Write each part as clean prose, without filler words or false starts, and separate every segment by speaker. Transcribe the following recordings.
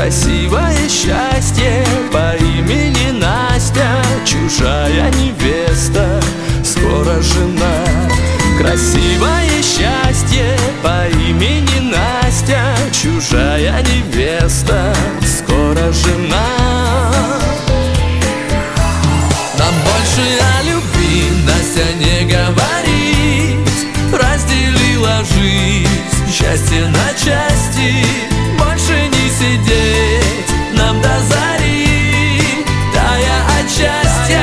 Speaker 1: красивое счастье по имени Настя, чужая невеста, скоро жена. Красивое счастье по имени Настя, чужая невеста, скоро жена. Нам больше о любви Настя не говорит, разделила жизнь, счастье на части. Больше не сидеть нам до зари, тая от счастья.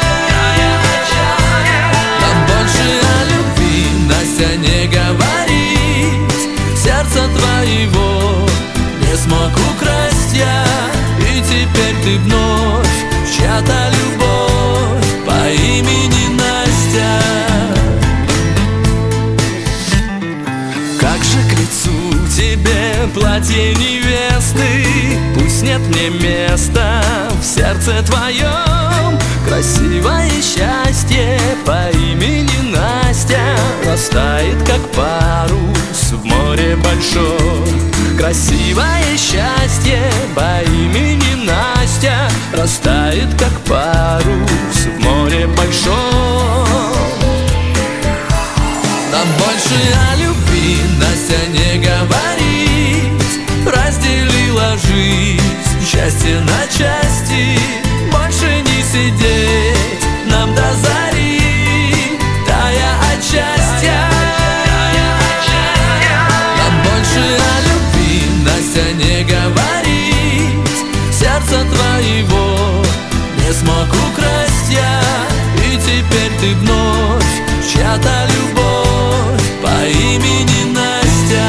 Speaker 1: Нам больше о любви Настя не говорит, сердца твоего не смог украсть я. И теперь ты вновь чья-то любовь по имени Настя. Как же к лицу тебе платье невесты, пусть нет мне места в сердце твоем. Красивое счастье по имени Настя растает, как парус в море большом. Красивое счастье по имени Настя растает, как парус в море большом. Нам больше о любви Настя не говорит, разделила жизнь, счастье на части. Больше не сидеть нам до зари, тая от счастья. Нам больше о любви Настя не говорит, сердца твоего не смог украсть я. И теперь ты вновь чья-то любовь по имени Настя.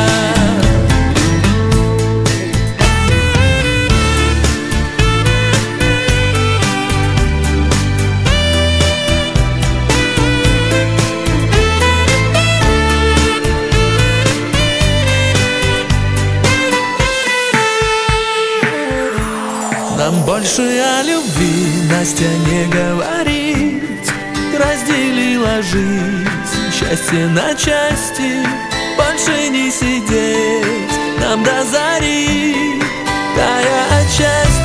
Speaker 1: Нам больше о любви Настя не говорит, разделила жизнь, счастье на части. Больше не сидеть нам до зари, тая от счастья.